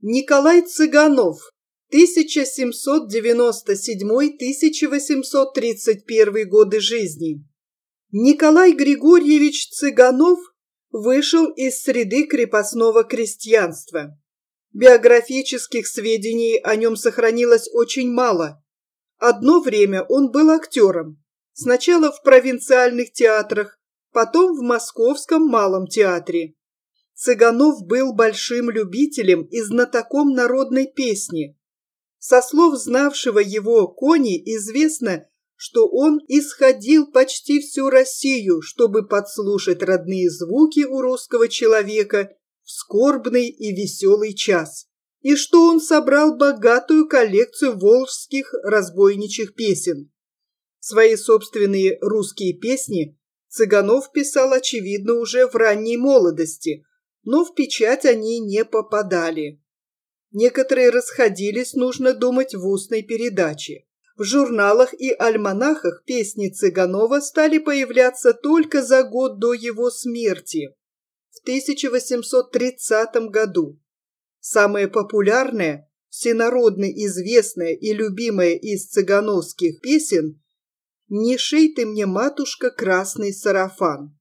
Николай Цыганов, 1797-1831 годы жизни. Николай Григорьевич Цыганов вышел из среды крепостного крестьянства. Биографических сведений о нем сохранилось очень мало. Одно время он был актером, сначала в провинциальных театрах, потом в Московском малом театре. Цыганов был большим любителем и знатоком народной песни. Со слов знавшего его Кони известно, что он исходил почти всю Россию, чтобы подслушать родные звуки у русского человека в скорбный и веселый час, и что он собрал богатую коллекцию волжских разбойничьих песен. Свои собственные русские песни Цыганов писал, очевидно, уже в ранней молодости, но в печать они не попадали. Некоторые расходились, нужно думать, в устной передаче. В журналах и альманахах песни Цыганова стали появляться только за год до его смерти, в 1830 году. Самая популярная, всенародно известная и любимая из цыгановских песен «Не шей ты мне, матушка, красный сарафан».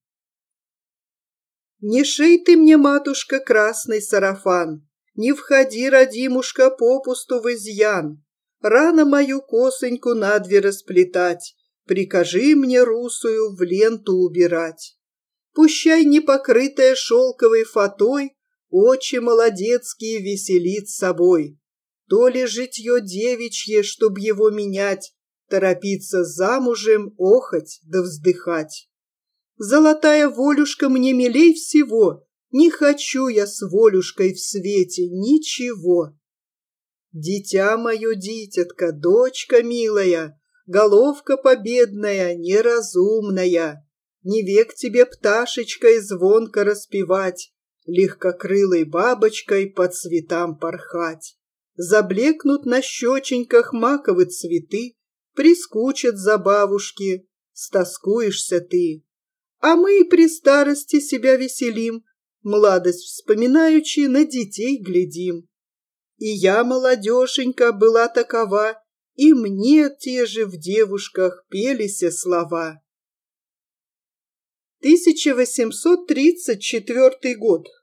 Не шей ты мне, матушка, красный сарафан, не входи, родимушка, попусту в изъян. Рано мою косоньку надве расплетать, прикажи мне русую в ленту убирать. Пущай непокрытая шелковой фатой очи молодецкие веселит собой. То ли житье девичье, чтоб его менять, торопиться замужем, охоть да вздыхать. Золотая волюшка мне милей всего, не хочу я с волюшкой в свете ничего. Дитя мое, дитятка, дочка милая, головка победная, неразумная, не век тебе пташечкой звонко распевать, легкокрылой бабочкой по цветам порхать. Заблекнут на щеченьках маковы цветы, прискучат забавушки, стоскуешься ты. А мы и при старости себя веселим, младость вспоминаючи, на детей глядим. И я, молодеженька, была такова, и мне те же в девушках пелися слова. 1834 год.